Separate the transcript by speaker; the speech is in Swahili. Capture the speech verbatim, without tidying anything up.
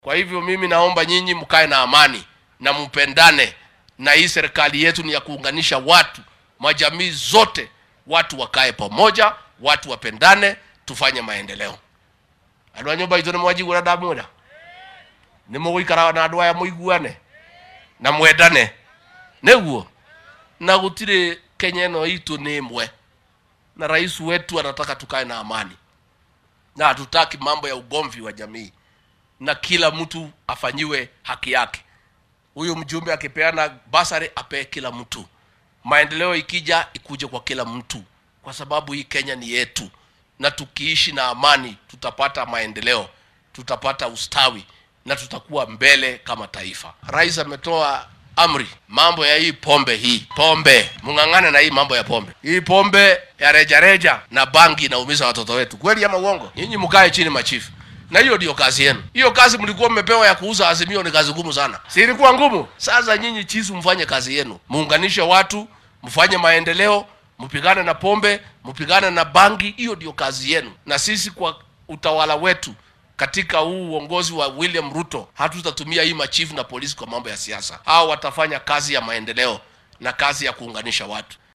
Speaker 1: Kwa hivyo mimi naomba nyinyi mkae na amani na mpendane, na hii serikali yetu ni ya kuunganisha watu, majamii zote, watu wakae pamoja, watu wapendane, tufanye maendeleo. Andũ a nyũmba itũ nĩ mwanjiguĩra ndamwĩra nĩ mũgũikara na andũ aya mũiguane na mwendane nĩguo, na gũtirĩ Kenya ĩno itũ nĩ ĩmwe, na rais wetu anataka tukae na amani, na hatutaki mambo ya ugomvi wa jamii, na kila mtu afanyiwe haki yake. Huyo mjumbe akipeana basari ape kila mtu, maendeleo ikija ikuje kwa kila mtu, kwa sababu hii Kenya ni yetu, na tukiishi na amani tutapata maendeleo, tutapata ustawi, na tutakuwa mbele kama taifa. Rais ametoa amri mambo ya hii pombe, hii pombe mungangane na hii mambo ya pombe. Hii pombe ya reja reja na bangi inaumiza watoto wetu, kweli ama uongo? Nyinyi mkae chini machifu, na hiyo ndio kazi yenu. Hiyo kazi mlikuwa mmepewa ya kuuza Azimio ni kazi ngumu sana, si ilikuwa ngumu? Sasa nyinyi chisu mfanye kazi yenu, muunganishe watu, mfanye maendeleo, mpigane na pombe, mpigane na bangi. Hiyo ndio kazi yenu, na sisi kwa utawala wetu katika huu uongozi wa William Ruto hatutatumia hii machifu na polisi kwa mambo ya siasa. Hao watafanya kazi ya maendeleo na kazi ya kuunganisha watu.